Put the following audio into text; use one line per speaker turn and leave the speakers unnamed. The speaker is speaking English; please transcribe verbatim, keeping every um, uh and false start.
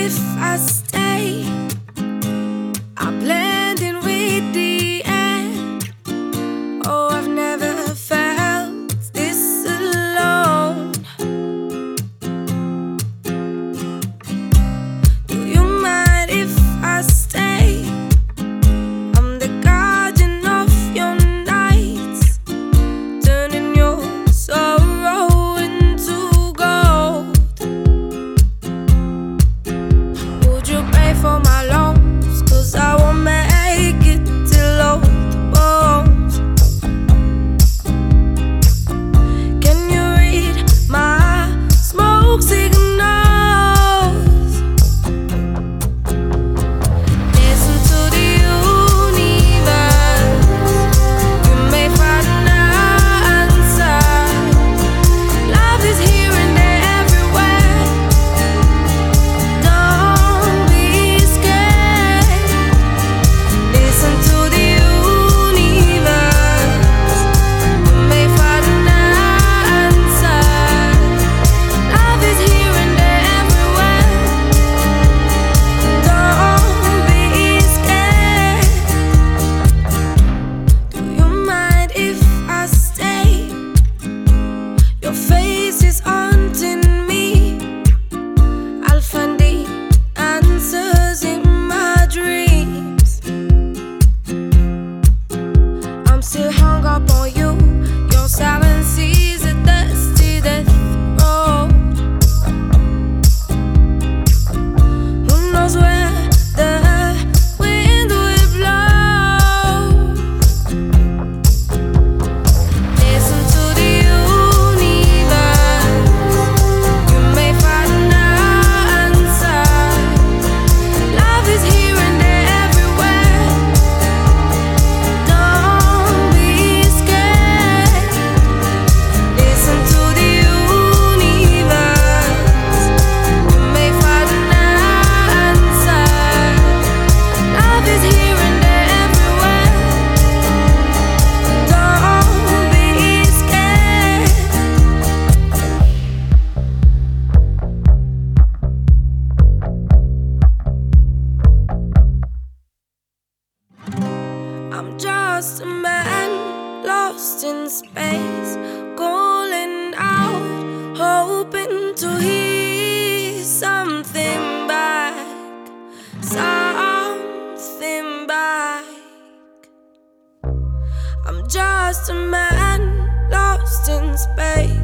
if I stay? I blend in with the air. Oh, I've never felt this alone. Do you mind if I stay? I'm the guardian of your nights, turning your sorrow into gold. Would you pray for my loans? Cause I won't make it till all the bones. Can you read my smoke signals? Listen to the universe. You may find an answer. Love is here and there everywhere. Don't be scared. Listen to the universe. You may find an answer. Love is here and there everywhere. Don't be scared. Do you mind if I stay? Your face is haunting me. I'll find the answers in my dreams. I'm still hung up on you. Your silence is a dusty death road. Who knows where the wind will blow? Listen to the universe. You may find an answer. Love is here and there everywhere. Don't be scared. Listen to the universe. You may find an answer. Love is here and there everywhere. Don't be scared. I'm just a man lost in space, calling out, hoping to hear something back, something back. I'm just a man lost in space.